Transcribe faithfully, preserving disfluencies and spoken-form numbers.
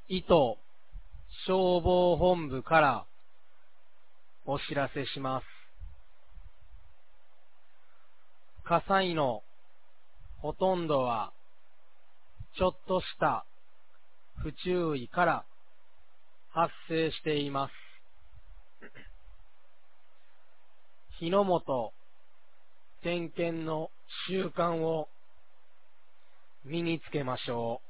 伊東消防本部からお知らせします。火災のほとんどはちょっとした不注意から発生しています。火の元点検の習慣を身につけましょう。